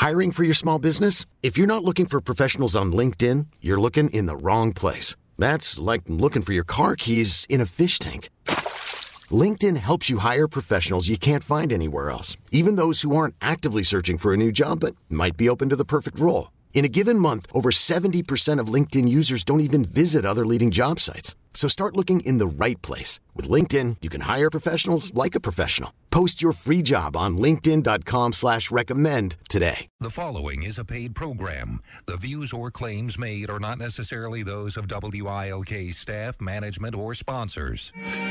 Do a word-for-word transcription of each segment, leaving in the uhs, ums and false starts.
Hiring for your small business? If you're not looking for professionals on LinkedIn, you're looking in the wrong place. That's like looking for your car keys in a fish tank. LinkedIn helps you hire professionals you can't find anywhere else, even those who aren't actively searching for a new job but might be open to the perfect role. In a given month, over seventy percent of LinkedIn users don't even visit other leading job sites. So start looking in the right place. With LinkedIn, you can hire professionals like a professional. Post your free job on linkedin.com slash recommend today. The following is a paid program. The views or claims made are not necessarily those of W I L K staff, management, or sponsors.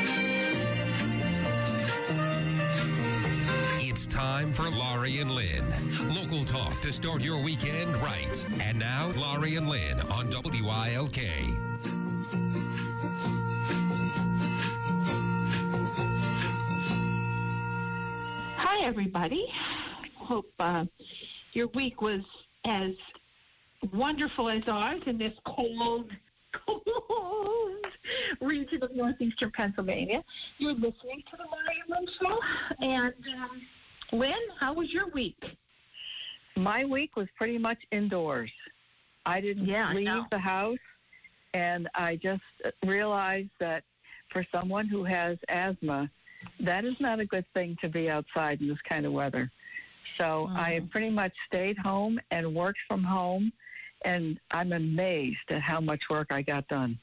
It's time for Laurie and Lynn. Local talk to start your weekend right. And now, Laurie and Lynn on W I L K. Hi, everybody. Hope uh, your week was as wonderful as ours in this cold, cold region of northeastern Pennsylvania. You're listening to the Laurie and Lynn Show. And, um, Lynn, how was your week? My week was pretty much indoors. I didn't yeah, leave I the house, and I just realized that for someone who has asthma, that is not a good thing to be outside in this kind of weather. So mm. I pretty much stayed home and worked from home, and I'm amazed at how much work I got done.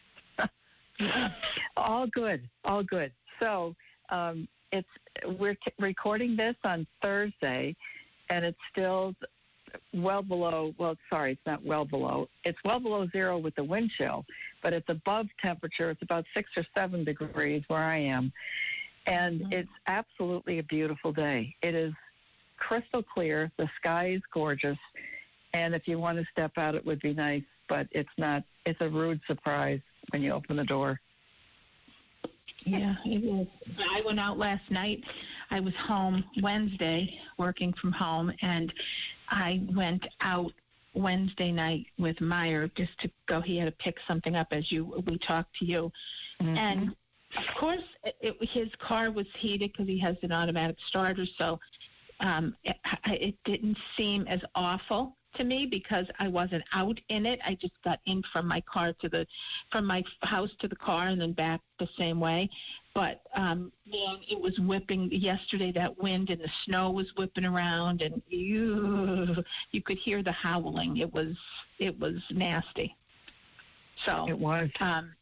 all good, all good. So um, it's we're t- recording this on Thursday, and it's still well below, well, sorry, it's not well below. It's well below zero with the wind chill, but it's above temperature. It's about six or seven degrees where I am. And mm-hmm. it's absolutely a beautiful day. It is crystal clear. The sky is gorgeous. And if you want to step out, it would be nice, but it's not. It's a rude surprise when you open the door. Yeah, it is. I went out last night. I was home Wednesday, working from home, and I went out Wednesday night with Meyer just to go. He had to pick something up as you we talked to you. Mm-hmm. And, of course, it, it, his car was heated because he has an automatic starter, so um, it, it didn't seem as awful to me because I wasn't out in it. I just got in from my car to the, from my house to the car and then back the same way. But um, man, it was whipping yesterday. That wind and the snow was whipping around, and you you could hear the howling. It was it was nasty. So it was. Um,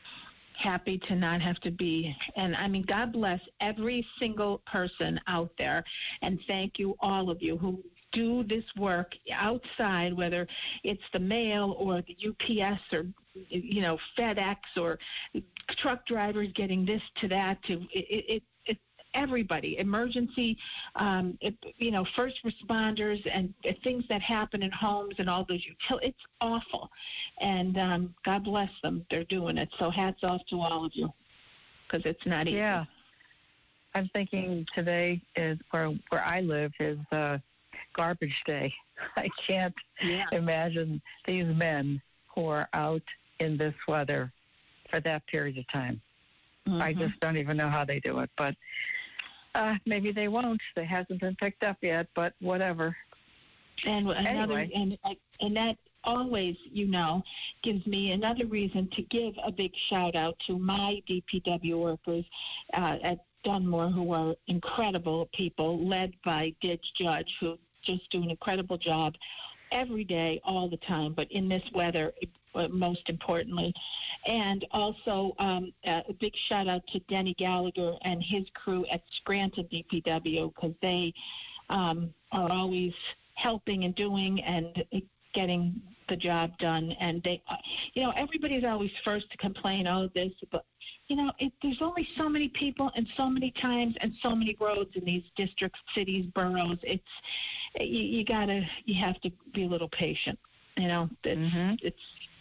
happy to not have to be, and I mean, God bless every single person out there, and thank you all of you who do this work outside, whether it's the mail or the U P S or, you know, FedEx or truck drivers getting this to that to it, it, it everybody, emergency, um, it, you know, first responders and uh, things that happen in homes and all those utilities. It's awful. And um, God bless them. They're doing it. So hats off to all of you because it's not easy. Yeah. I'm thinking today is where, where I live is uh, garbage day. I can't yeah. imagine these men who are out in this weather for that period of time. Mm-hmm. I just don't even know how they do it, but uh, maybe they won't. They hasn't been picked up yet, but whatever. And another, anyway. and and that always, you know, gives me another reason to give a big shout out to my D P W workers uh, at Dunmore, who are incredible people, led by Didge Judge, who just do an incredible job every day, all the time, but in this weather, uh, most importantly. And also um, uh, a big shout out to Denny Gallagher and his crew at Scranton D P W, because they um, are always helping and doing and getting the job done. And they, uh, you know, everybody's always first to complain, oh, this, but, you know, it, there's only so many people and so many times and so many roads in these districts, cities, boroughs. It's, you, you gotta, you have to be a little patient, you know, it's, mm-hmm. it's,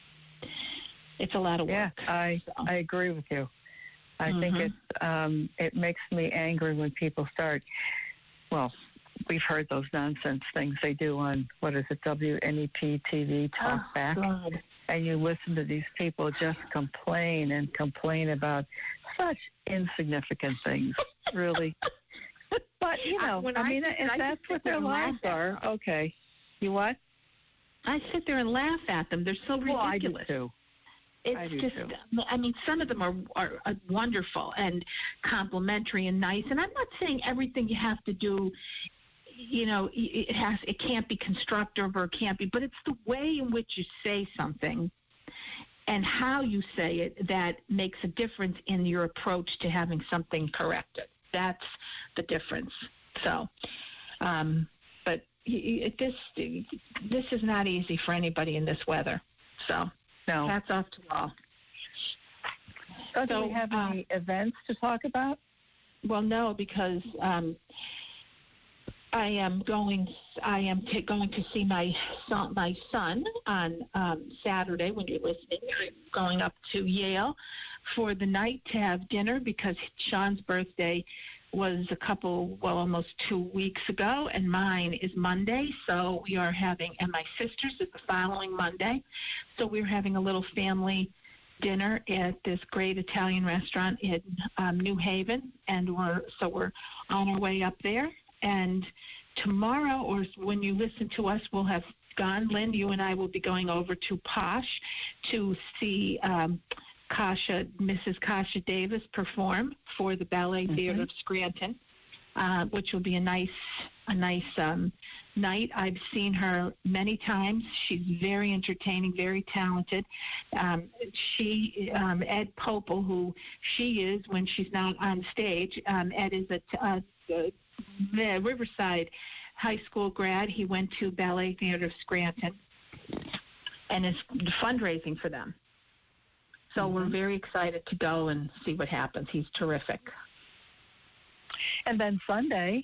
it's a lot of work. Yeah, I, so. I agree with you. I mm-hmm. think it, um, it makes me angry when people start, well, we've heard those nonsense things they do on, what is it, W N E P T V, Talk oh, Back. God. And you listen to these people just complain and complain about such insignificant things, really. But, you know, when I, I mean, sit- if I that's just what sit there their and lives laugh at are, them. okay. You what? I sit there and laugh at them. They're so Well, I do ridiculous. too. It's I do just, too. I mean, some of them are, are are wonderful and complimentary and nice. And I'm not saying everything you have to do, you know, it has, it can't be constructive or it can't be, but it's the way in which you say something and how you say it that makes a difference in your approach to having something corrected. That's the difference. So, um, but y- y- this this is not easy for anybody in this weather. So. No. Hats off to all. So, do So, we have uh, any events to talk about? Well, no, because um, I am going. I am t- going to see my son, my son on um, Saturday. When you're listening, I'm going up to Yale for the night to have dinner because Sean's birthday was a couple, well, almost two weeks ago, and mine is Monday. So we are having, and my sister's is the following Monday. So we're having a little family dinner at this great Italian restaurant in um, New Haven, and we're so we're on our way up there. And tomorrow, or when you listen to us, we'll have gone. Lynn, you and I will be going over to Posh to see um, Kasha, Missus Kasha Davis perform for the Ballet Mhm. Theater of Scranton, uh, which will be a nice, a nice um, night. I've seen her many times. She's very entertaining, very talented. Um, she, um, Ed Popel, who she is when she's not on stage. Um, Ed is a, a, a, a Riverside High School grad. He went to Ballet Theater of Scranton and is fundraising for them. So Mm-hmm. we're very excited to go and see what happens. He's terrific. And then Sunday,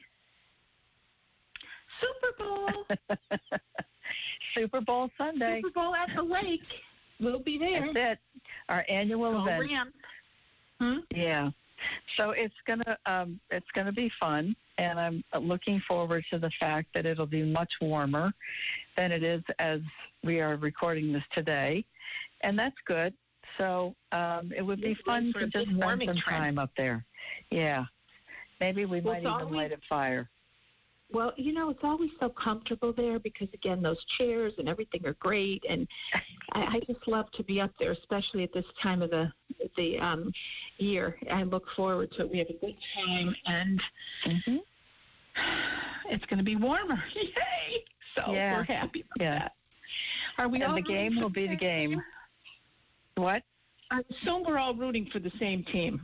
Super Bowl. Super Bowl Sunday. Super Bowl at the lake. We'll be there. That's it. Our annual Go event. Rams. Hmm? Yeah. So it's gonna um, it's gonna be fun, and I'm looking forward to the fact that it'll be much warmer than it is as we are recording this today, and that's good. So um, it would be It's fun good for to a just big spend warming some trend. time up there. Yeah. Maybe we Well, might it's even always- light a fire. Well, you know, it's always so comfortable there because, again, those chairs and everything are great. And I, I just love to be up there, especially at this time of the the um, year. I look forward to it. We have a good time, and Mm-hmm. it's going to be warmer. Yay! So Yeah. we're happy about Yeah. that. Are we And all the rooting game for will be the same game. team? What? I assume we're all rooting for the same team.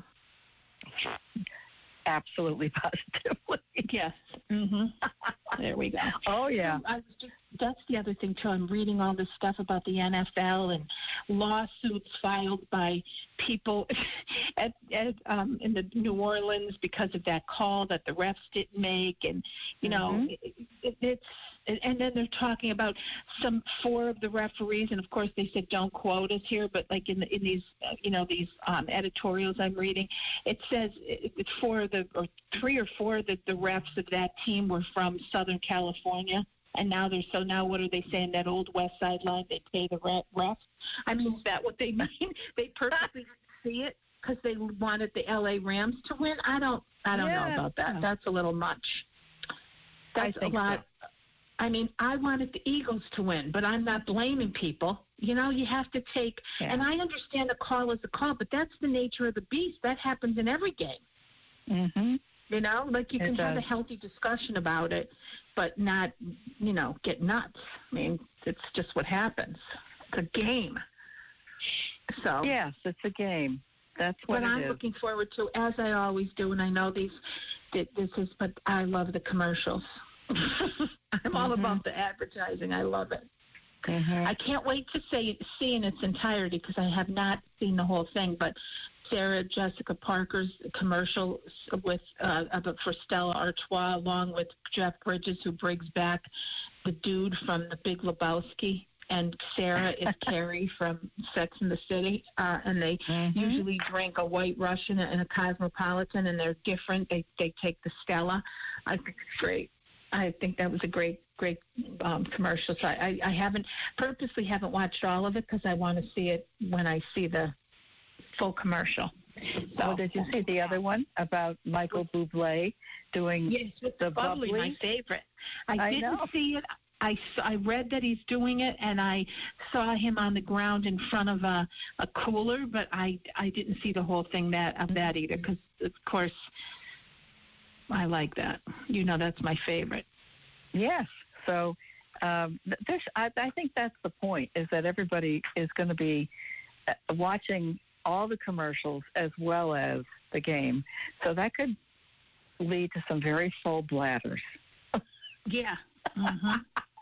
Absolutely, positively. Yes. Mm-hmm. There we go. Oh, yeah. I was just, that's the other thing, too. I'm reading all this stuff about the N F L and lawsuits filed by people at, at um, in the New Orleans because of that call that the refs didn't make. And, you know, Mhm. it, it, it's and then they're talking about some four of the referees, and of course they said don't quote us here, but like in the, in these uh, you know these um, editorials I'm reading, it says it, it's four of the or three or four of the, the refs of that team were from Southern California, and now they're so now what are they saying, that old West Side line, they pay the re- refs? I mean, is that what they mean? They purposely didn't see it because they wanted the L A Rams to win? I don't I don't Yeah, know about that. yeah. That's a little much. I That's think a lot. so. I mean, I wanted the Eagles to win, but I'm not blaming people. You know, you have to take, Yeah. and I understand a call is a call, but that's the nature of the beast. That happens in every game. Mm-hmm. You know, like you It can have a does. healthy discussion about it, but not, you know, get nuts. I mean, it's just what happens. It's a game. So, Yes, it's a game. That's what what it I'm is. looking forward to, as I always do, and I know these, that this is, but I love the commercials. I'm all Mhm. about the advertising. I love it. Mhm. I can't wait to see, see in its entirety because I have not seen the whole thing. But Sarah Jessica Parker's commercial with uh, about- for Stella Artois, along with Jeff Bridges, who brings back the dude from The Big Lebowski, and Sarah is Carrie from Sex and the City, uh, and they Mhm. usually drink a White Russian and a Cosmopolitan, and they're different. They they take the Stella. I think it's great. I think that was a great, great um, commercial. So I, I haven't purposely haven't watched all of it because I want to see it when I see the full commercial. So, oh, did you see the other one about Michael Bublé doing yes, it's the bubbly, bubbly? My favorite. I, I didn't know. see it. I, I read that he's doing it, and I saw him on the ground in front of a, a cooler, but I, I didn't see the whole thing that of that either, because, of course, I like that. You know, that's my favorite. Yes. So um, this, I, I think that's the point, is that everybody is going to be watching all the commercials as well as the game. So that could lead to some very full bladders. Yeah. Mm-hmm.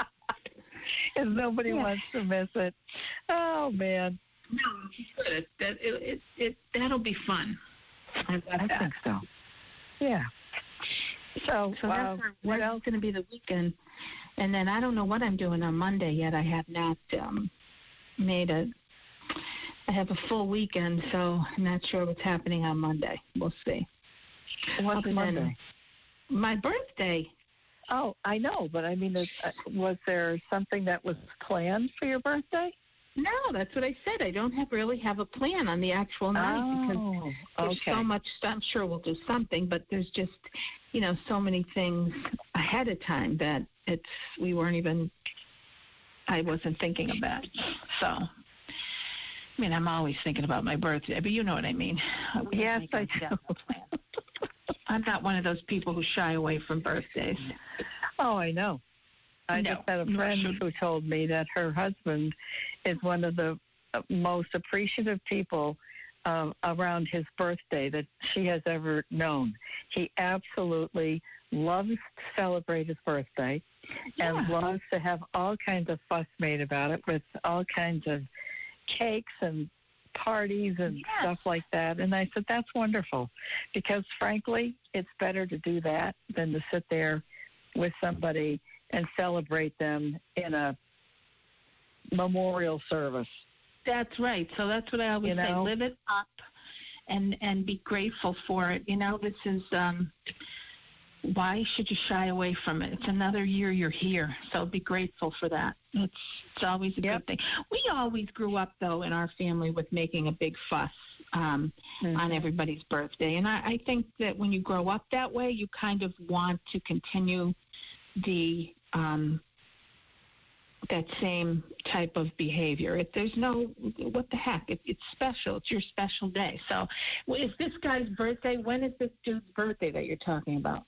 If nobody yeah. wants to miss it. Oh, man. No, it's good. That, it, it, it, that'll be fun. I, I that. think so. Yeah. So, so uh, that's what else? going to be the weekend. And then I don't know what I'm doing on Monday yet. I have not um, made a, I have a full weekend, so I'm not sure what's happening on Monday. We'll see. What's Other Monday? My birthday. Oh, I know, but I mean, uh, was there something that was planned for your birthday? No, that's what I said. I don't have really have a plan on the actual night oh, because there's okay. so much. I'm sure we'll do something, but there's just, you know, so many things ahead of time that it's we weren't even. I wasn't thinking of that. So, I mean, I'm always thinking about my birthday, but you know what I mean. We yes, I do. I'm not one of those people who shy away from birthdays. Oh, I know. I no, just had a friend no, who told me that her husband is one of the most appreciative people um, around his birthday that she has ever known. He absolutely loves to celebrate his birthday yeah. and loves to have all kinds of fuss made about it with all kinds of cakes and parties and yes. stuff like that. And I said, that's wonderful, because frankly, it's better to do that than to sit there with somebody and celebrate them in a memorial service. That's right. So that's what I always you know? say. Live it up and, and be grateful for it. You know, this is, um, why should you shy away from it? It's another year you're here, so be grateful for that. It's it's always a yep. good thing. We always grew up, though, in our family with making a big fuss um, mm-hmm. on everybody's birthday. And I, I think that when you grow up that way, you kind of want to continue the um, that same type of behavior. If there's no, what the heck? It, it's special. It's your special day. So is this guy's birthday? When is this dude's birthday that you're talking about?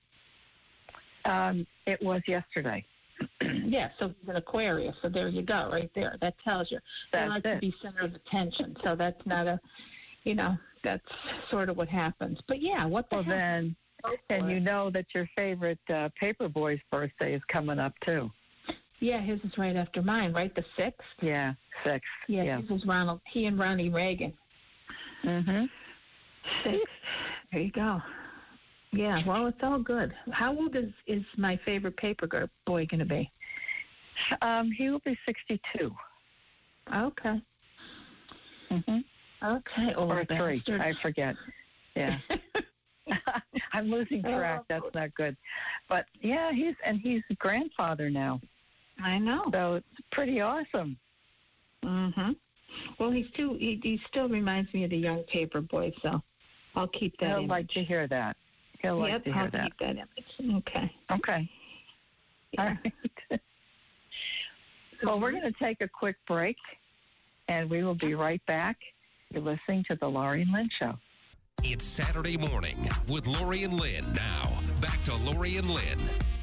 Um, it was yesterday. Yeah, so he's an Aquarius. So there you go, right there. That tells you. They like to be center of attention. So that's not a, you know, that's sort of what happens. But yeah, what the well, heck? then, and you know that your favorite uh, Paperboy's birthday is coming up too. Yeah, his is right after mine, right? The sixth. Yeah, sixth. Yeah, yeah. his is Ronald. He and Ronnie Reagan. Mhm. Six. There you go. Yeah, well, it's all good. How old is, is my favorite paper girl boy going to be? Um, he will be sixty-two. Okay. Mhm. Okay. Or three. Bastard. I forget. Yeah. I'm losing track. That's not good. But yeah, he's and he's a grandfather now. I know. So it's pretty awesome. Mhm. Well, he's too. He, he still reminds me of the young paper boy. So I'll keep that. He'll image. like to hear that. He'll like yep, to hear I'll that. keep that image. Okay. Okay. Yeah. All right. Well, we're going to take a quick break, and we will be right back. You're listening to the Laurie and Lynn Show. It's Saturday morning with Laurie and Lynn. Now, back to Laurie and Lynn.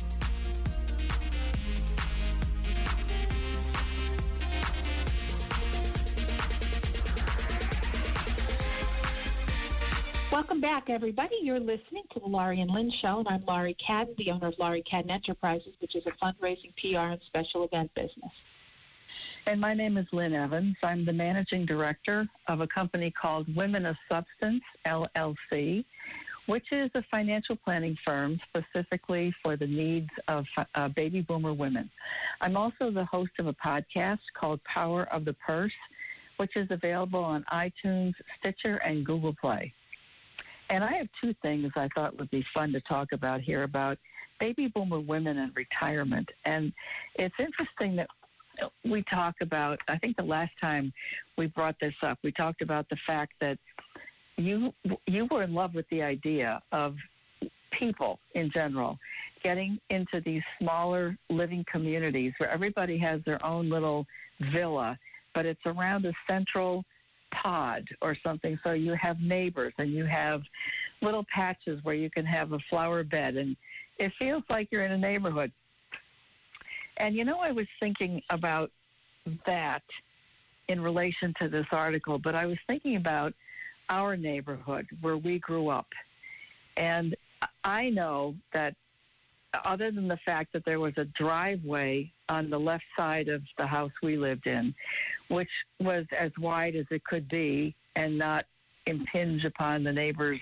Welcome back, everybody. You're listening to the Laurie and Lynn Show, and I'm Laurie Cadden, the owner of Laurie Cadden Enterprises, which is a fundraising, P R, and special event business. And my name is Lynn Evans. I'm the managing director of a company called Women of Substance, L L C, which is a financial planning firm specifically for the needs of uh, baby boomer women. I'm also the host of a podcast called Power of the Purse, which is available on iTunes, Stitcher, and Google Play. And I have two things I thought would be fun to talk about here about baby boomer women and retirement. And it's interesting that we talk about, I think the last time we brought this up, we talked about the fact that, you you were in love with the idea of people in general getting into these smaller living communities where everybody has their own little villa, but it's around a central pod or something, so you have neighbors and you have little patches where you can have a flower bed, and it feels like you're in a neighborhood. And, you know, I was thinking about that in relation to this article, but I was thinking about our neighborhood where we grew up. And I know that other than the fact that there was a driveway on the left side of the house we lived in, which was as wide as it could be and not impinge upon the neighbor's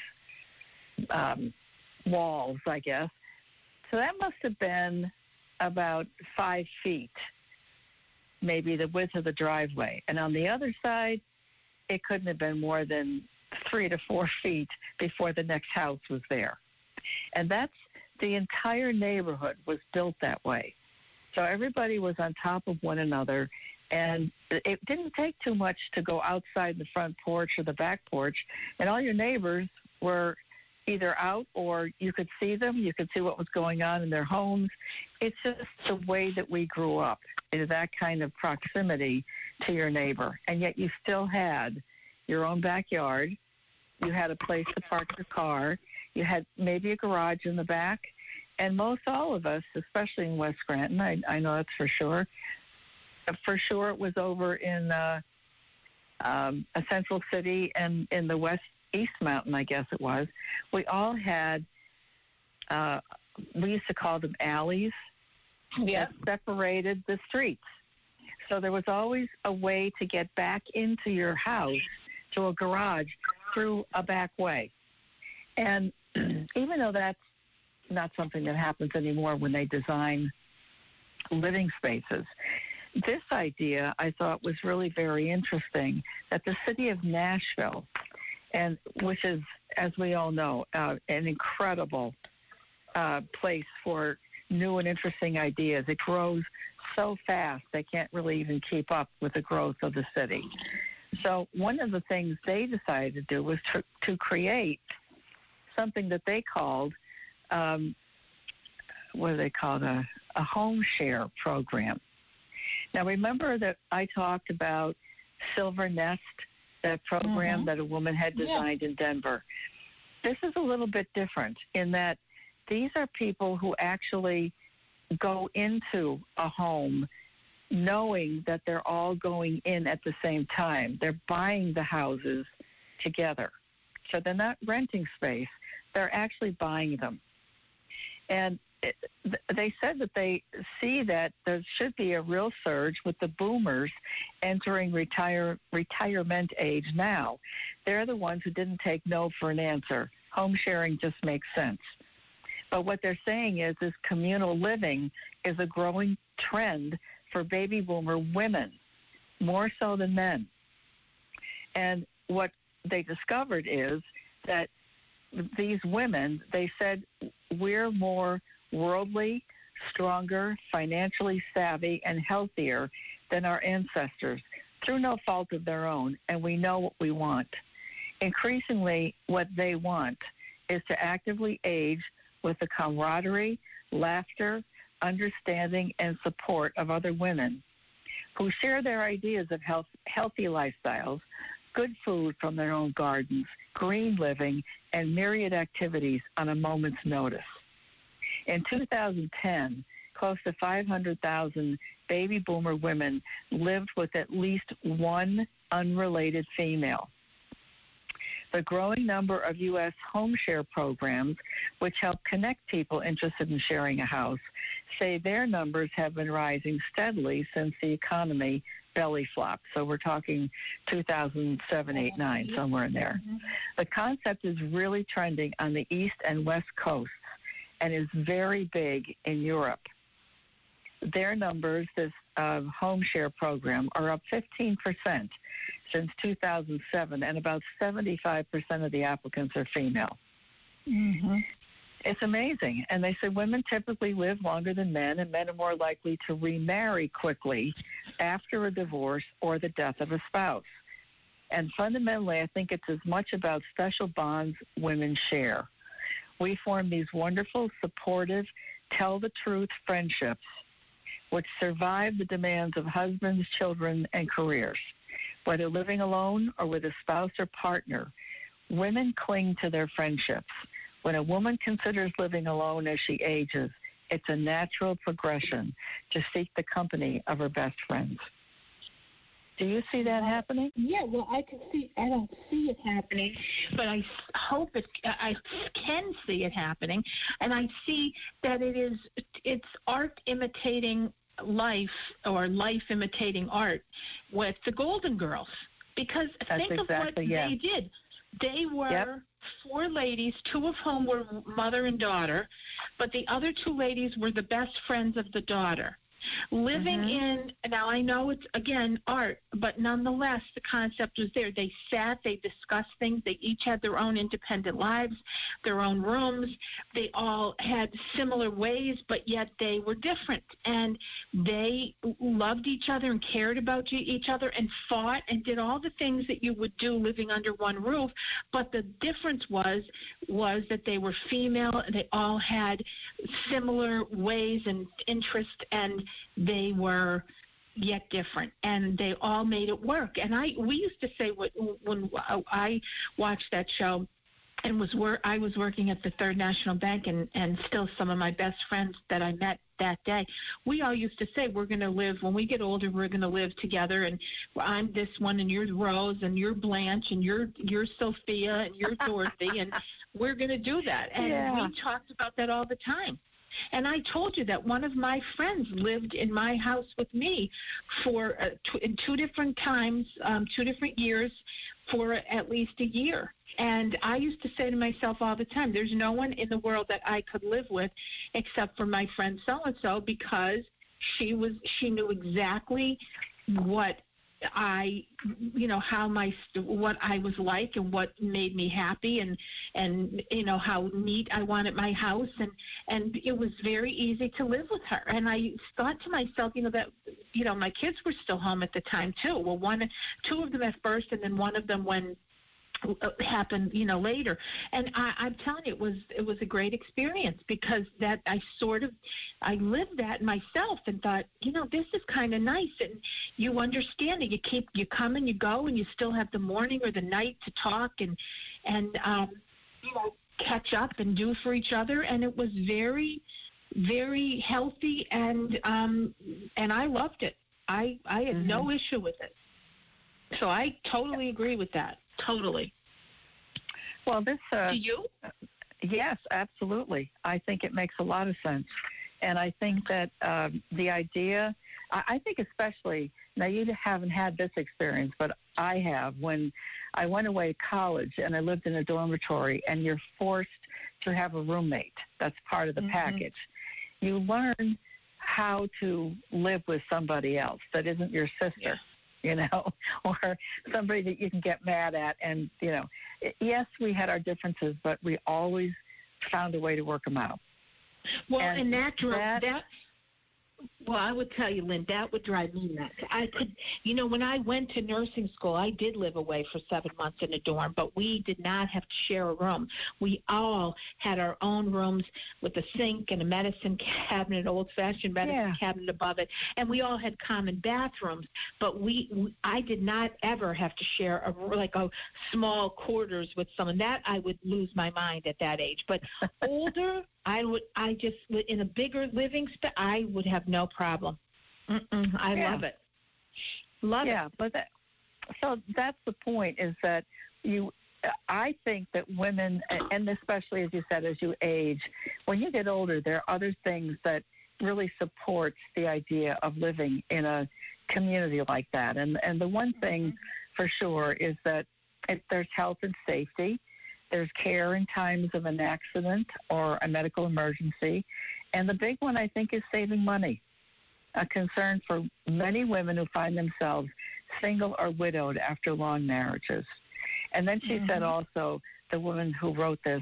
um, walls, I guess. So that must have been about five feet, maybe the width of the driveway. And on the other side, it couldn't have been more than three to four feet before the next house was there. And that's the entire neighborhood was built that way. So everybody was on top of one another, and it didn't take too much to go outside the front porch or the back porch, and all your neighbors were either out or you could see them, you could see what was going on in their homes. It's just the way that we grew up, is that kind of proximity to your neighbor. And yet you still had your own backyard, you had a place to park your car, you had maybe a garage in the back, and most all of us, especially in West Scranton, I, I know that's for sure, for sure it was over in uh, um, a central city and in the west East Mountain, I guess it was, we all had, uh, we used to call them alleys, Yeah. that separated the streets. So there was always a way to get back into your house, to a garage, through a back way. And even though that's not something that happens anymore when they design living spaces, this idea I thought was really very interesting, that the city of Nashville, and which is, as we all know, uh, an incredible uh, place for new and interesting ideas. It grows so fast they can't really even keep up with the growth of the city. So one of the things they decided to do was to, to create something that they called, um, what do they call it, a, a home share program. Now remember that I talked about Silver Nest, that program mm-hmm. that a woman had designed yeah. in Denver. This is a little bit different in that these are people who actually go into a home knowing that they're all going in at the same time. They're buying the houses together. So they're not renting space. They're actually buying them. And it, they said that they see that there should be a real surge with the boomers entering retire, retirement age now. They're the ones who didn't take no for an answer. Home sharing just makes sense. But what they're saying is this communal living is a growing trend for baby boomer women, more so than men. And what they discovered is that these women, they said, we're more worldly, stronger, financially savvy, and healthier than our ancestors through no fault of their own, and we know what we want. Increasingly, what they want is to actively age with the camaraderie, laughter, understanding, and support of other women who share their ideas of health, healthy lifestyles, good food from their own gardens, green living, and myriad activities on a moment's notice. In two thousand ten, close to five hundred thousand baby boomer women lived with at least one unrelated female. The growing number of U S home share programs, which help connect people interested in sharing a house, say their numbers have been rising steadily since the economy belly flopped. So we're talking two thousand seven, eight, nine, somewhere in there. Mm-hmm. The concept is really trending on the East and West Coasts and is very big in Europe. Their numbers, this uh, home share program, are up fifteen percent since two thousand seven, and about seventy-five percent of the applicants are female. Mm-hmm. It's amazing. And they said women typically live longer than men, and men are more likely to remarry quickly after a divorce or the death of a spouse. And fundamentally, I think it's as much about special bonds women share. We form these wonderful, supportive, tell-the-truth friendships which survive the demands of husbands, children, and careers. Whether living alone or with a spouse or partner, women cling to their friendships. When a woman considers living alone as she ages, it's a natural progression to seek the company of her best friends. Do you see that happening? Yeah, well, I can see. I don't see it happening, but I hope it. I can see it happening, and I see that it is. It's art imitating life, or life imitating art, with the Golden Girls. Because That's think exactly, of what yeah. they did. They were Yep. four ladies, two of whom were mother and daughter, but the other two ladies were the best friends of the daughter. Living Mhm. in, now I know it's, again, art, but nonetheless, the concept was there. They sat, they discussed things. They each had their own independent lives, their own rooms. They all had similar ways, but yet they were different. And they loved each other and cared about each other and fought and did all the things that you would do living under one roof. But the difference was, was that they were female, and they all had similar ways and interests, and they were yet different, and they all made it work. And I, we used to say when, when I watched that show, and was wor- I was working at the Third National Bank, and, and still some of my best friends that I met that day, we all used to say, we're going to live, when we get older, we're going to live together, and I'm this one, and you're Rose, and you're Blanche, and you're you're Sophia, and you're Dorothy, and we're going to do that. And Yeah. we talked about that all the time. And I told you that one of my friends lived in my house with me for uh, t- in two different times, um, two different years, for at least a year. And I used to say to myself all the time, there's no one in the world that I could live with except for my friend so-and-so, because she was she knew exactly what I, you know, how my, what I was like and what made me happy, and, and, you know, how neat I wanted my house. And, and it was very easy to live with her. And I thought to myself, you know, that, you know, my kids were still home at the time too. Well, one, two of them at first, and then one of them when happened, you know, later. And I, I'm telling you, it was it was a great experience, because that I sort of I lived that myself and thought, you know, this is kind of nice, and you understand it. You keep you come and you go, and you still have the morning or the night to talk and and um, you know, catch up and do for each other. And it was very, very healthy, and um, and I loved it. I I had Mm-hmm. no issue with it. So I totally agree with that. Totally. Well, this. Uh, Do you? Yes, absolutely. I think it makes a lot of sense. And I think that um, the idea, I, I think especially, now you haven't had this experience, but I have, when I went away to college and I lived in a dormitory, and you're forced to have a roommate. That's part of the Mhm. package. You learn how to live with somebody else that isn't your sister. Yeah. You know, or somebody that you can get mad at. And, you know, yes, we had our differences, but we always found a way to work them out. Well, And and, that, dro- that- that, well, I would tell you, Lynn, that would drive me nuts. I could, you know, when I went to nursing school, I did live away for seven months in a dorm, but we did not have to share a room. We all had our own rooms with a sink and a medicine cabinet, an old-fashioned medicine Yeah. cabinet above it, and we all had common bathrooms. But we, we, I did not ever have to share a like a small quarters with someone. That I would lose my mind at that age. But older, I would, I just, in a bigger living space, I would have no problem. Mm-mm, I Yeah. love it. Love yeah, it. but that, so that's the point, is that you, I think that women, and especially as you said, as you age, when you get older, there are other things that really supports the idea of living in a community like that. And and the one thing for sure is that if there's health and safety, there's care in times of an accident or a medical emergency. And the big one, I think, is saving money, a concern for many women who find themselves single or widowed after long marriages. And then she said also, the woman who wrote this,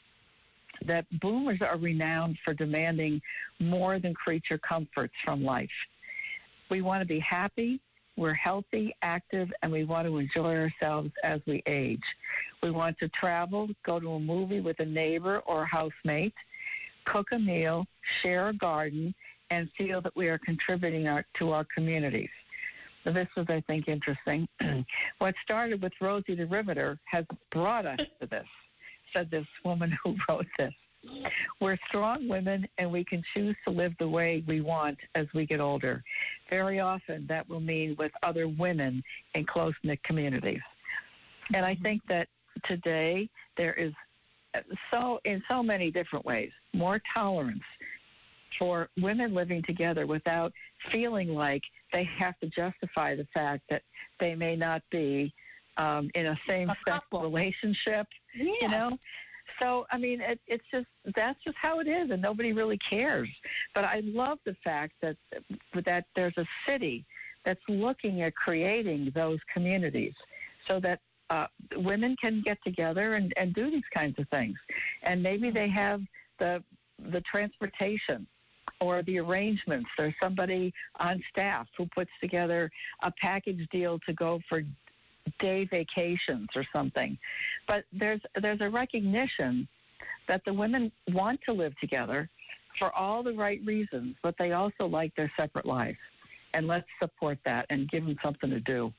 that boomers are renowned for demanding more than creature comforts from life. We want to be happy, We're healthy, active, and we want to enjoy ourselves as we age. We want to travel, go to a movie with a neighbor or a housemate, cook a meal, share a garden, and feel that we are contributing our, to our communities. So this was, I think, interesting. What started with Rosie the Riveter has brought us to this, said this woman who wrote this. We're strong women, and we can choose to live the way we want as we get older. Very often, that will mean with other women in close-knit communities. And I think that today there is so, in so many different ways, more tolerance for women living together without feeling like they have to justify the fact that they may not be um, in a same-sex relationship, Yeah. you know? So, I mean, it, it's just, that's just how it is, and nobody really cares. But I love the fact that that there's a city that's looking at creating those communities so that uh, women can get together and, and do these kinds of things. And maybe they have the the transportation or the arrangements. There's somebody on staff who puts together a package deal to go for day vacations or something. But there's there's a recognition that the women want to live together for all the right reasons, but they also like their separate lives. And let's support that and give them something to do.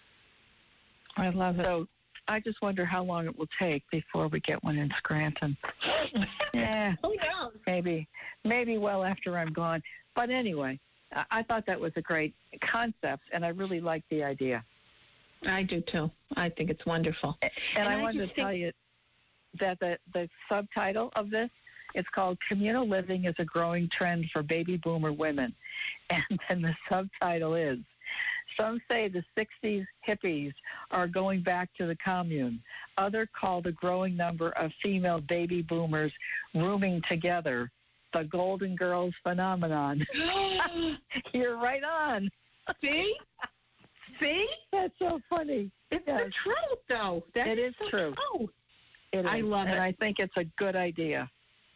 I love it. So I just wonder how long it will take before we get one in Scranton. Yeah, Who knows? maybe, maybe well after I'm gone. But anyway, I, I thought that was a great concept, and I really like the idea. I do too. I think it's wonderful. And, And I I wanted just to tell think- you that the, the subtitle of this, it's called Communal Living is a Growing Trend for Baby Boomer Women. And then the subtitle is, some say the sixties hippies are going back to the commune. Others call the growing number of female baby boomers rooming together the Golden Girls phenomenon. You're right on. See? See? That's so funny. It's Yes. the truth, though. That It is so true. true. It I is. love and it. I think it's a good idea.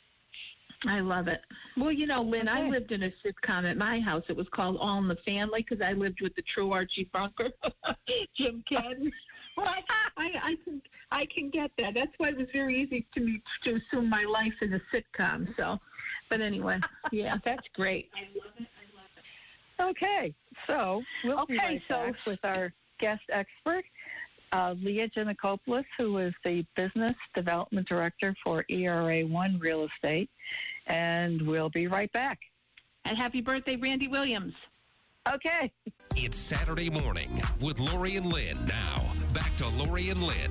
I love it. Well, you know, Lynn, I Okay. lived in a sitcom at my house. It was called All in the Family because I lived with the true Archie Bunker, Jim Cadden. Well, I, I, I can I can get that. That's why it was very easy to me to assume my life in a sitcom. So, but anyway, yeah, that's great. I love it. I love it. Okay, so we'll be Okay, right so- back with our guest expert, uh, Leah Giannakopoulos, who is the Business Development Director for E R A One Real Estate, and we'll be right back. And happy birthday, Randy Williams. Okay. It's Saturday morning with Lori and Lynn. Now, back to Lori and Lynn.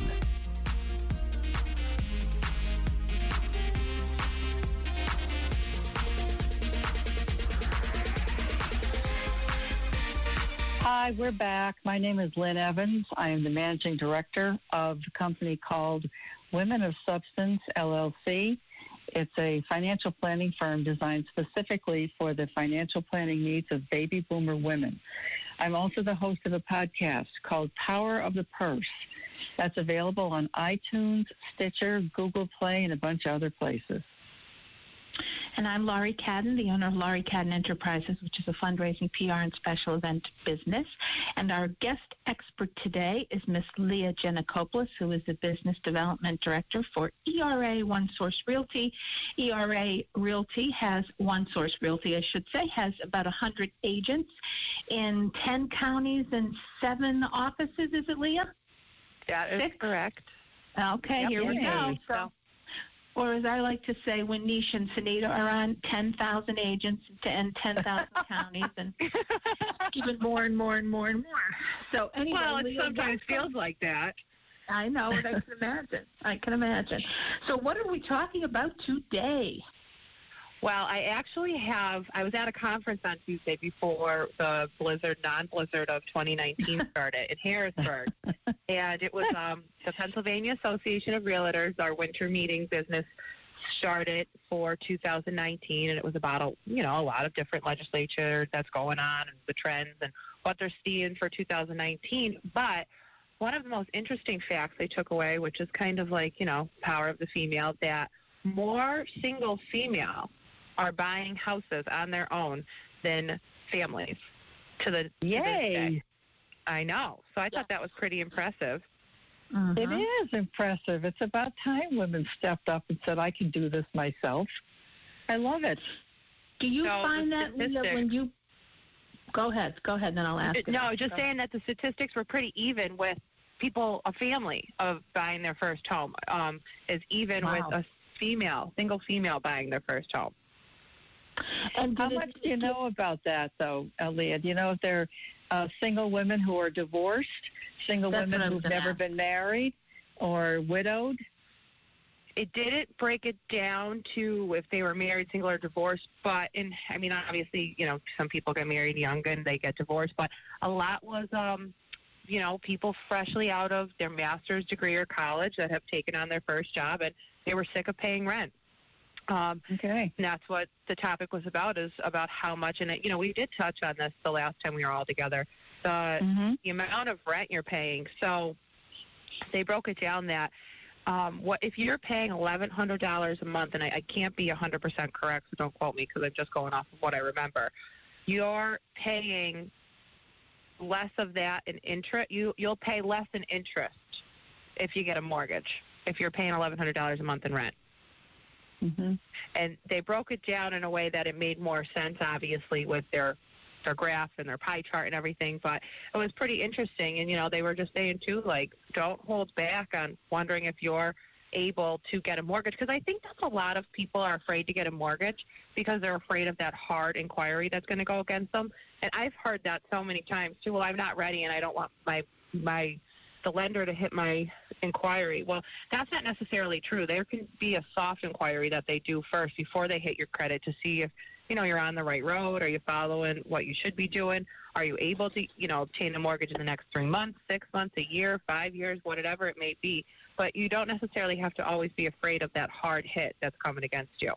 Hi, we're back. My name is Lynn Evans. I am the managing director of a company called Women of Substance, L L C. It's a financial planning firm designed specifically for the financial planning needs of baby boomer women. I'm also the host of a podcast called Power of the Purse. That's available on iTunes, Stitcher, Google Play, and a bunch of other places. And I'm Laurie Cadden, the owner of Laurie Cadden Enterprises, which is a fundraising, P R, and special event business. And our guest expert today is Miss Leah Giannakopoulos, who is the Business Development Director for E R A One Source Realty. E R A Realty has One Source Realty, I should say, has about one hundred agents in ten counties and seven offices. Is it, Leah? That is Six? correct. Okay, Yep, here we yay. go. So, So- or as I like to say, when Nish and Sunita are on, ten thousand agents and ten thousand counties, and even more and more and more and more. So anyway, Well, it Leah, sometimes welcome. feels like that. I know, and I can imagine. I can imagine. So what are we talking about today? Well, I actually have, I was at a conference on Tuesday before the blizzard, non-blizzard of twenty nineteen started in Harrisburg. And it was um, the Pennsylvania Association of Realtors, our winter meeting business started for two thousand nineteen. And it was about, a, you know, a lot of different legislature that's going on and the trends and what they're seeing for two thousand nineteen. But one of the most interesting facts they took away, which is kind of like, you know, power of the female, that more single female are buying houses on their own than families to the to this day. Yay. I know. So I thought that was pretty impressive. Mm-hmm. It is impressive. It's about time women stepped up and said, I can do this myself. I love it. Do you so find that, Leah, when you... Go ahead. Go ahead, then I'll ask it. No, just saying that the statistics were pretty even with people, a family of buying their first home, um, is even wow. with a female, single female buying their first home. And how much do you know about that, though, Leah? Do you know if they're uh, single women who are divorced, single That's women who've never ask. been married, or widowed? It didn't break it down to if they were married, single, or divorced. But, in, I mean, obviously, you know, some people get married young and they get divorced. But a lot was, um, you know, people freshly out of their master's degree or college that have taken on their first job, and they were sick of paying rent. Um, okay. And that's what the topic was about, is about how much. And, it, you know, we did touch on this the last time we were all together, the, mm-hmm. the amount of rent you're paying. So they broke it down that Um, what if you're paying eleven hundred dollars a month, and I, I can't be one hundred percent correct, so don't quote me because I'm just going off of what I remember. You're paying less of that in interest. You, you'll pay less in interest if you get a mortgage, if you're paying eleven hundred dollars a month in rent. Mm-hmm. And they broke it down in a way that it made more sense, obviously, with their their graph and their pie chart and everything, but it was pretty interesting. And, you know, they were just saying, too, like, don't hold back on wondering if you're able to get a mortgage, because I think that's a lot of people are afraid to get a mortgage because they're afraid of that hard inquiry that's going to go against them. And I've heard that so many times, too. Well, I'm not ready, and I don't want my my the lender to hit my inquiry. Well, that's not necessarily true. There can be a soft inquiry that they do first before they hit your credit to see if, you know, you're on the right road. Are you following what you should be doing? Are you able to, you know, obtain a mortgage in the next three months, six months, a year, five years, whatever it may be? But you don't necessarily have to always be afraid of that hard hit that's coming against you.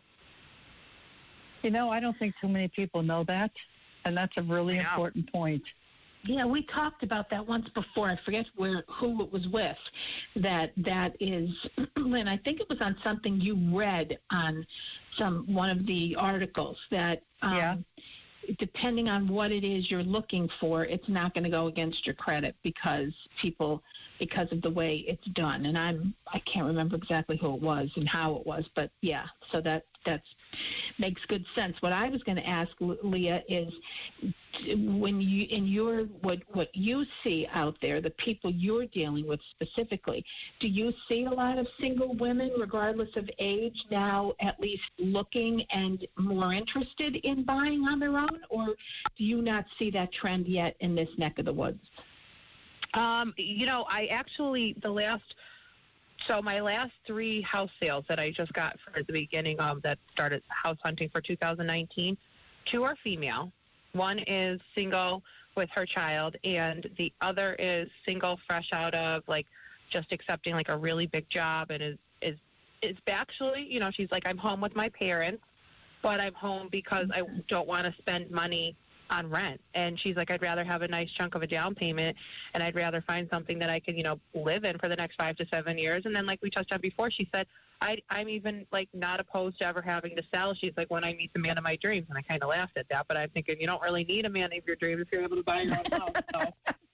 You know, I don't think too many people know that, and that's a really important point. Yeah, we talked about that once before. I forget where who it was with. That that is, Lynn, I think it was on something you read on some one of the articles that um, yeah. depending on what it is you're looking for, it's not going to go against your credit because people because of the way it's done. And I'm I can't remember exactly who it was and how it was, but yeah, so that that's makes good sense. What I was going to ask, Leah, is when you in your what what you see out there, the people you're dealing with specifically, do you see a lot of single women, regardless of age, now at least looking and more interested in buying on their own, or do you not see that trend yet in this neck of the woods? Um, you know, I actually the last. So my last three house sales that I just got for the beginning of that started house hunting for two thousand nineteen, two are female. One is single with her child, and the other is single, fresh out of like just accepting like a really big job, and is is is actually, you know, she's like, I'm home with my parents, but I'm home because I don't want to spend money on rent. And she's like, I'd rather have a nice chunk of a down payment, and I'd rather find something that I can, you know, live in for the next five to seven years. And then, like we touched on before, she said, I, I'm even, like, not opposed to ever having to sell. She's like, when I meet the man of my dreams. And I kind of laughed at that, but I'm thinking, you don't really need a man of your dreams if you're able to buy your own house.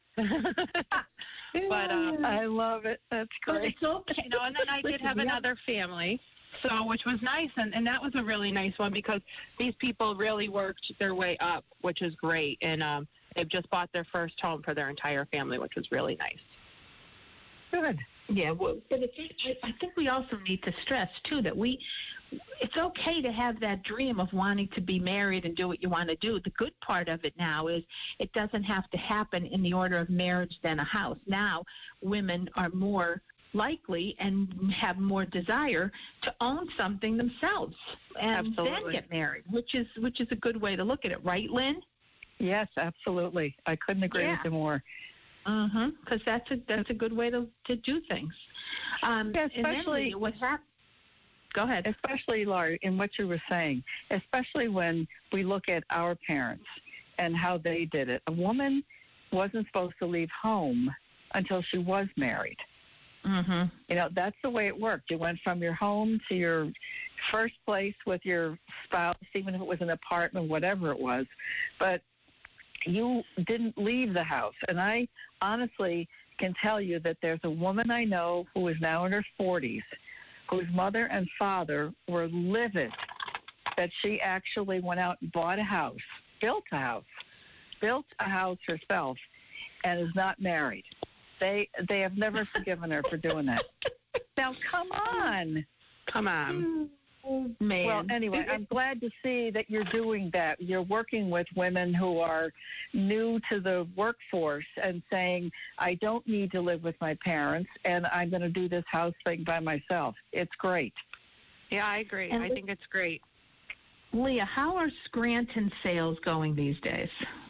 So. But um, I love it. That's great. It's okay. You know, and then I did have another family. So, which was nice, and, and that was a really nice one because these people really worked their way up, which is great, and um, they've just bought their first home for their entire family, which was really nice. Good. Yeah, well, but it's, I think we also need to stress, too, that we it's okay to have that dream of wanting to be married and do what you want to do. The good part of it now is it doesn't have to happen in the order of marriage than a house. Now women are more likely and have more desire to own something themselves and absolutely. Then get married, which is which is a good way to look at it, right, Lynn? Yes, absolutely. I couldn't agree yeah. with you more. Mm-hmm. Because that's a that's a good way to, to do things. Um, yeah, especially what happened. Go ahead. Especially, Laurie, in what you were saying, especially when we look at our parents and how they did it. A woman wasn't supposed to leave home until she was married. Mm-hmm. You know, that's the way it worked. You went from your home to your first place with your spouse, even if it was an apartment, whatever it was. But you didn't leave the house. And I honestly can tell you that there's a woman I know who is now in her forties, whose mother and father were livid that she actually went out and bought a house, built a house, built a house herself, and is not married. They they have never forgiven her for doing that. Now, come on. Come on. Man. Well, anyway, I'm glad to see that you're doing that. You're working with women who are new to the workforce and saying, I don't need to live with my parents, and I'm going to do this house thing by myself. It's great. Yeah, I agree. And I think it's great. Leah, how are Scranton sales going these days?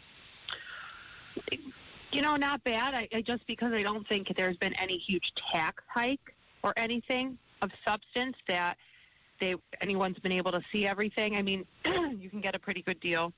You know, not bad. I, I just because I don't think there's been any huge tax hike or anything of substance that they anyone's been able to see everything. I mean, you can get a pretty good deal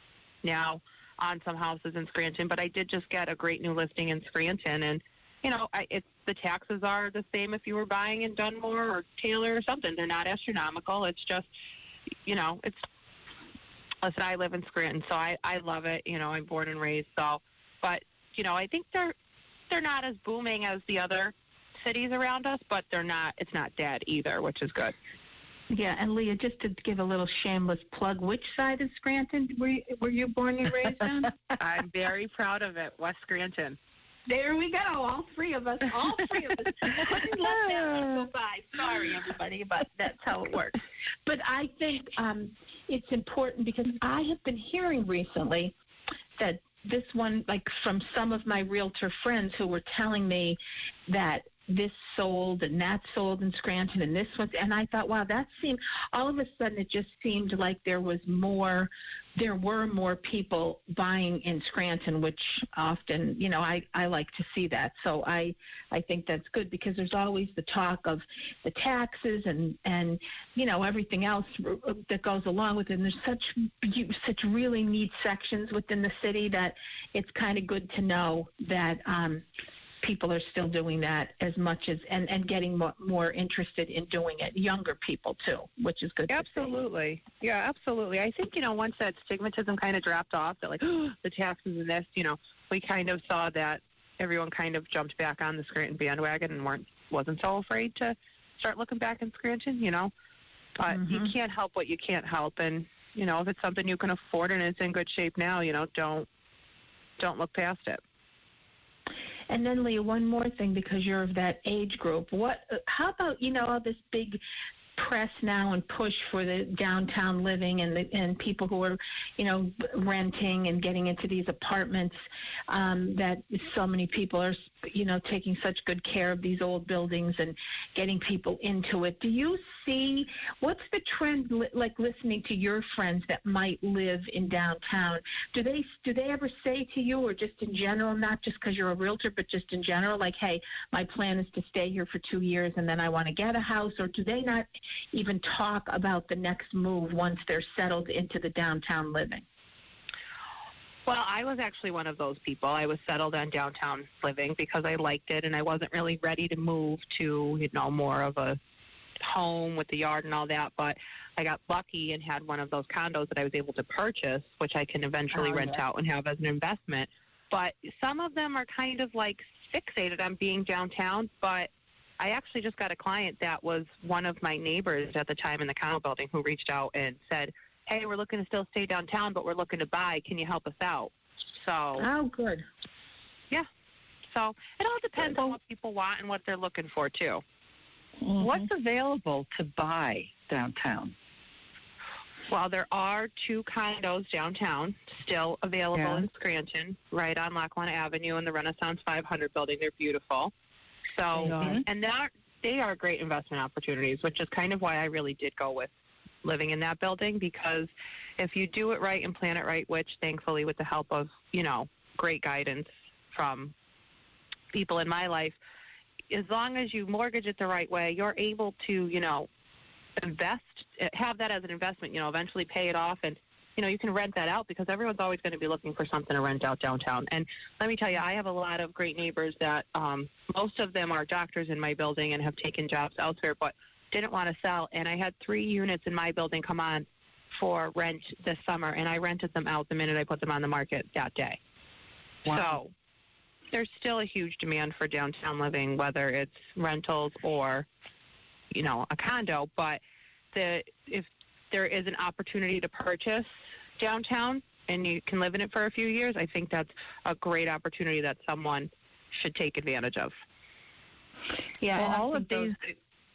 now on some houses in Scranton, but I did just get a great new listing in Scranton, and you know, I, it's the taxes are the same if you were buying in Dunmore or Taylor or something. They're not astronomical. It's just, you know, it's. Listen, I live in Scranton, so I I love it. You know, I'm born and raised, so, but you know, I think they're they're not as booming as the other cities around us, but they're not. It's not dead either, which is good. Yeah, and Leah, just to give a little shameless plug, which side of Scranton were you, were you born and raised on? I'm very proud of it, West Scranton. There we go, all three of us, all three of us. Couldn't let that one go by. Sorry, everybody, but that's how it works. But I think um, it's important because I have been hearing recently that this one, like from some of my realtor friends who were telling me that this sold and that sold in Scranton and this one, and I thought, wow, that seemed, all of a sudden it just seemed like there was more, there were more people buying in Scranton, which often, you know, I, I like to see that. So I, I think that's good because there's always the talk of the taxes and, and, you know, everything else that goes along with it. And there's such, such really neat sections within the city that it's kind of good to know that, um, people are still doing that as much as and, and getting more, more interested in doing it. Younger people, too, which is good. Absolutely. Yeah, absolutely. I think, you know, once that stigmatism kind of dropped off, that like, oh, the taxes and this, you know, we kind of saw that everyone kind of jumped back on the Scranton bandwagon and weren't, wasn't so afraid to start looking back in Scranton, you know. But mm-hmm. you can't help what you can't help. And, you know, if it's something you can afford and it's in good shape now, you know, don't don't look past it. And then, Leah, one more thing, because you're of that age group. What? How about, you know, all this big press now and push for the downtown living and the, and people who are, you know, renting and getting into these apartments, um, that so many people are, you know, taking such good care of these old buildings and getting people into it. Do you see, what's the trend, li- like listening to your friends that might live in downtown? Do they, do they ever say to you, or just in general, not just because you're a realtor, but just in general, like, hey, my plan is to stay here for two years and then I want to get a house? Or do they not even talk about the next move once they're settled into the downtown living? Well, I was actually one of those people. I was settled on downtown living because I liked it, and I wasn't really ready to move to, you know, more of a home with the yard and all that. But I got lucky and had one of those condos that I was able to purchase, which I can eventually oh, rent yeah. out and have as an investment. But some of them are kind of like fixated on being downtown, but I actually just got a client that was one of my neighbors at the time in the condo building who reached out and said, hey, we're looking to still stay downtown, but we're looking to buy. Can you help us out? So, oh, good. Yeah. So it all depends on what people want and what they're looking for, too. Mm-hmm. What's available to buy downtown? Well, there are two condos downtown still available yeah. in Scranton, right on Lackawanna Avenue in the Renaissance five hundred building. They're beautiful. So, mm-hmm. and that, they are great investment opportunities, which is kind of why I really did go with living in that building, because if you do it right and plan it right, which thankfully with the help of, you know, great guidance from people in my life, as long as you mortgage it the right way, you're able to, you know, invest, have that as an investment, you know, eventually pay it off, and you know, you can rent that out because everyone's always going to be looking for something to rent out downtown. And let me tell you, I have a lot of great neighbors that um, most of them are doctors in my building and have taken jobs elsewhere but didn't want to sell. And I had three units in my building come on for rent this summer, and I rented them out the minute I put them on the market that day. Wow. So there's still a huge demand for downtown living, whether it's rentals or, you know, a condo. But the if there is an opportunity to purchase downtown and you can live in it for a few years, I think that's a great opportunity that someone should take advantage of. Yeah, Well, and I all think of these- those-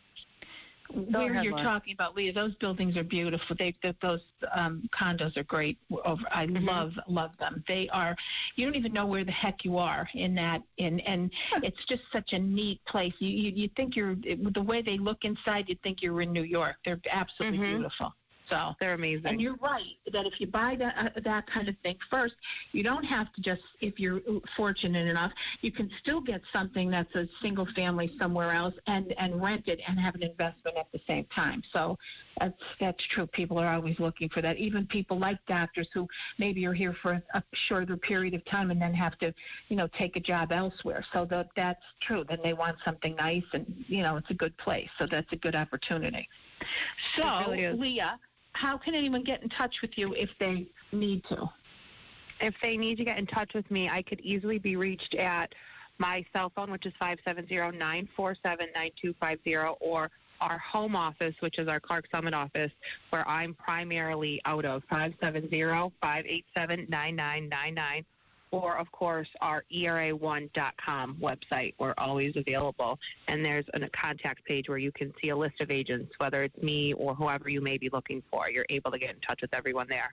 where ahead, you're Lauren. talking about, Leah, those buildings are beautiful. They, they those um, condos are great. Over, I Mhm. love love them. They are. You don't even know where the heck you are in that. In and it's just such a neat place. You you, you think you're the way they look inside. You think you're in New York. They're absolutely Mhm. beautiful. So. They're amazing. And you're right that if you buy that uh, that kind of thing first, you don't have to just, if you're fortunate enough, you can still get something that's a single family somewhere else and, and rent it and have an investment at the same time. So that's that's true. People are always looking for that. Even people like doctors who maybe are here for a shorter period of time and then have to, you know, take a job elsewhere. So that that's true. Then they want something nice and, you know, it's a good place. So that's a good opportunity. So, It really is. Leah, how can anyone get in touch with you if they need to? If they need to get in touch with me, I could easily be reached at my cell phone, which is five seven zero, nine four seven, nine two five zero, or our home office, which is our Clark Summit office, where I'm primarily out of, five seven zero, five eight seven, nine nine nine nine, or, of course, our E R A one dot com website. We're always available. And there's a contact page where you can see a list of agents, whether it's me or whoever you may be looking for. You're able to get in touch with everyone there.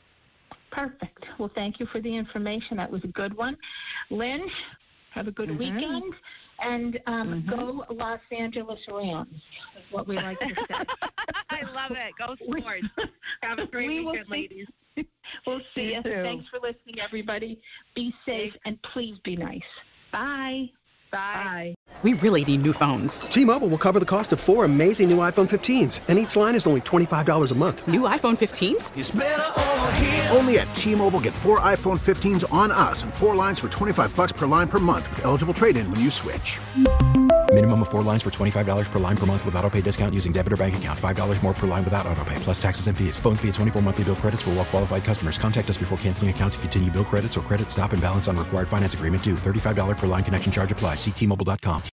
Perfect. Well, thank you for the information. That was a good one. Lynn, have a good Mhm. weekend. And um, Mhm. go Los Angeles Rams, is what we like to say. I love it. Go We- sports. Have a great we will weekend, see- ladies. We'll see You you. too. Thanks for listening, everybody. Be safe and please be nice. Bye. Bye. We really need new phones. T-Mobile will cover the cost of four amazing new iPhone fifteens, and each line is only twenty-five dollars a month. New iPhone fifteens? Only at T-Mobile, get four iPhone fifteens on us and four lines for twenty-five bucks per line per month with eligible trade-in when you switch. Minimum of four lines for twenty-five dollars per line per month with autopay discount using debit or bank account. five dollars more per line without autopay, plus taxes and fees. Phone fee at twenty-four monthly bill credits for well qualified customers. Contact us before canceling account to continue bill credits or credit stop and balance on required finance agreement due. thirty-five dollars per line connection charge applies. See T Mobile dot com.